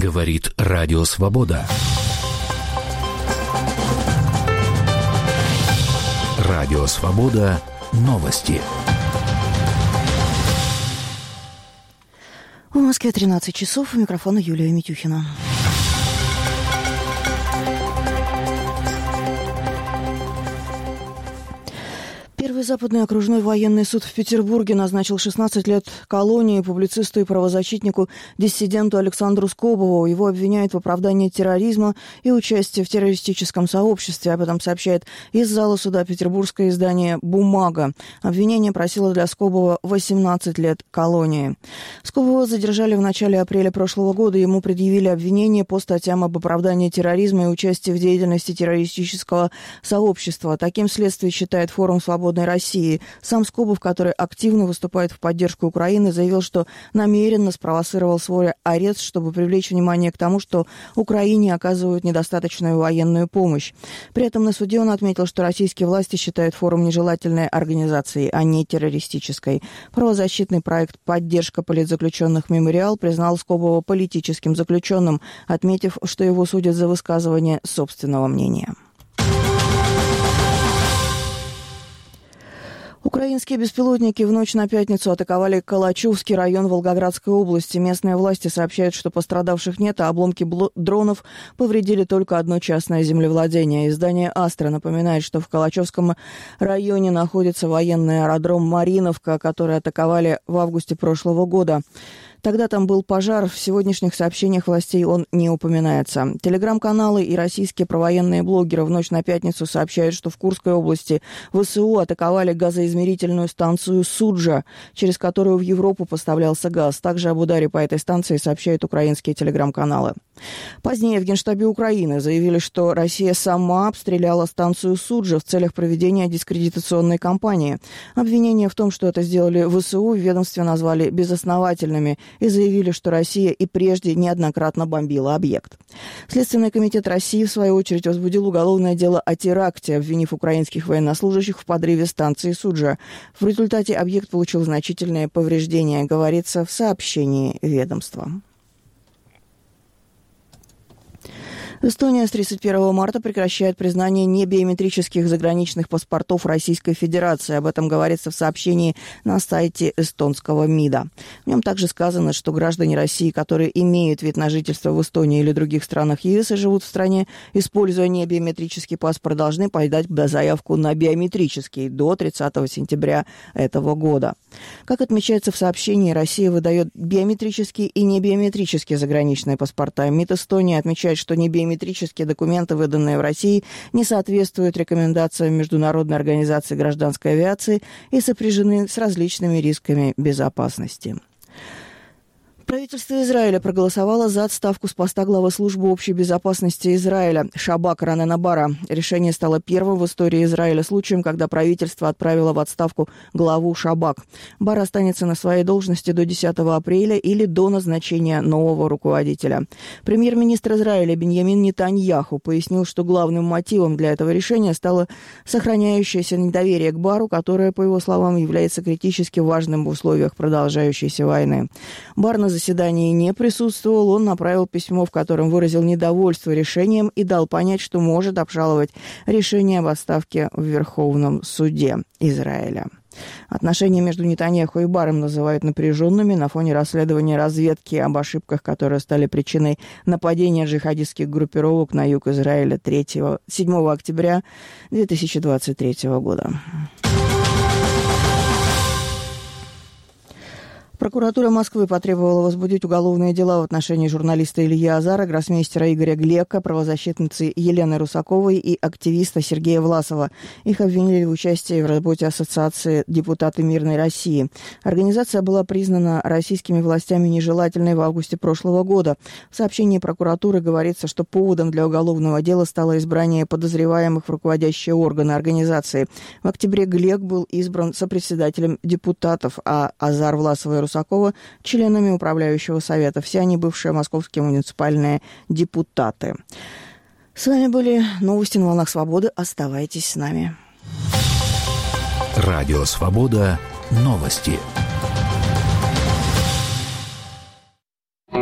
Говорит Радио Свобода. Радио Свобода. Новости. В Москве 13 часов. У микрофона Юлия Митюхина. Первый западный окружной военный суд в Петербурге назначил 16 лет колонии публицисту и правозащитнику, диссиденту Александру Скобову. Его обвиняют в оправдании терроризма и участии в террористическом сообществе. Об этом сообщает из зала суда петербургское издание «Бумага». Обвинение просило для Скобова 18 лет колонии. Скобова задержали в начале апреля прошлого года. Ему предъявили обвинение по статьям об оправдании терроризма и участии в деятельности террористического сообщества. Таким следствие считает форум «Свободной России». Сам Скобов, который активно выступает в поддержку Украины, заявил, что намеренно спровоцировал свой арест, чтобы привлечь внимание к тому, что Украине оказывают недостаточную военную помощь. При этом на суде он отметил, что российские власти считают форум нежелательной организацией, а не террористической. Правозащитный проект «Поддержка политзаключенных Мемориал» признал Скобова политическим заключенным, отметив, что его судят за высказывание собственного мнения. Украинские беспилотники в ночь на пятницу атаковали Калачувский район Волгоградской области. Местные власти сообщают, что пострадавших нет, а обломки дронов повредили только одно частное землевладение. Издание «Астра» напоминает, что в Калачевском районе находится военный аэродром «Мариновка», который атаковали в августе прошлого года. Тогда там был пожар, в сегодняшних сообщениях властей он не упоминается. Телеграм-каналы и российские провоенные блогеры в ночь на пятницу сообщают, что в Курской области ВСУ атаковали газоизмерительную станцию «Суджа», через которую в Европу поставлялся газ. Также об ударе по этой станции сообщают украинские телеграм-каналы. Позднее в Генштабе Украины заявили, что Россия сама обстреляла станцию «Суджа» в целях проведения дискредитационной кампании. Обвинения в том, что это сделали ВСУ, в ведомстве назвали безосновательными и заявили, что Россия и прежде неоднократно бомбила объект. Следственный комитет России, в свою очередь, возбудил уголовное дело о теракте, обвинив украинских военнослужащих в подрыве станции «Суджа». В результате объект получил значительные повреждения, говорится в сообщении ведомства. Эстония с 31 марта прекращает признание небиометрических заграничных паспортов Российской Федерации. Об этом говорится в сообщении на сайте эстонского МИДа. В нем также сказано, что граждане России, которые имеют вид на жительство в Эстонии или других странах ЕС и живут в стране, используя небиометрический паспорт, должны подать заявку на биометрический до 30 сентября этого года. Как отмечается в сообщении, Россия выдает биометрические и небиометрические заграничные паспорта. МИД Эстонии отмечает, что небиометрические документы, выданные в России, не соответствуют рекомендациям Международной организации гражданской авиации и сопряжены с различными рисками безопасности. Правительство Израиля проголосовало за отставку с поста главы службы общей безопасности Израиля Шабак Ронена Бара. Решение стало первым в истории Израиля случаем, когда правительство отправило в отставку главу Шабак. Бар останется на своей должности до 10 апреля или до назначения нового руководителя. Премьер-министр Израиля Биньямин Нетаньяху пояснил, что главным мотивом для этого решения стало сохраняющееся недоверие к Бару, которое, по его словам, является критически важным в условиях продолжающейся войны. Бар на заседании не присутствовал, он направил письмо, в котором выразил недовольство решением и дал понять, что может обжаловать решение об отставке в Верховном суде Израиля. Отношения между Нетаньяху и Баром называют напряженными на фоне расследования разведки об ошибках, которые стали причиной нападения джихадистских группировок на юг Израиля 7 октября 2023 года. Прокуратура Москвы потребовала возбудить уголовные дела в отношении журналиста Ильи Азара, гроссмейстера Игоря Глека, правозащитницы Елены Русаковой и активиста Сергея Власова. Их обвинили в участии в работе Ассоциации «Депутаты Мирной России». Организация была признана российскими властями нежелательной в августе прошлого года. В сообщении прокуратуры говорится, что поводом для уголовного дела стало избрание подозреваемых в руководящие органы организации. В октябре Глек был избран сопредседателем депутатов, а Азар, Власова и Русакова – членами управляющего совета. Все они бывшие московские муниципальные депутаты. С вами были новости на волнах Свободы. Оставайтесь с нами. Радио Свобода. Новости.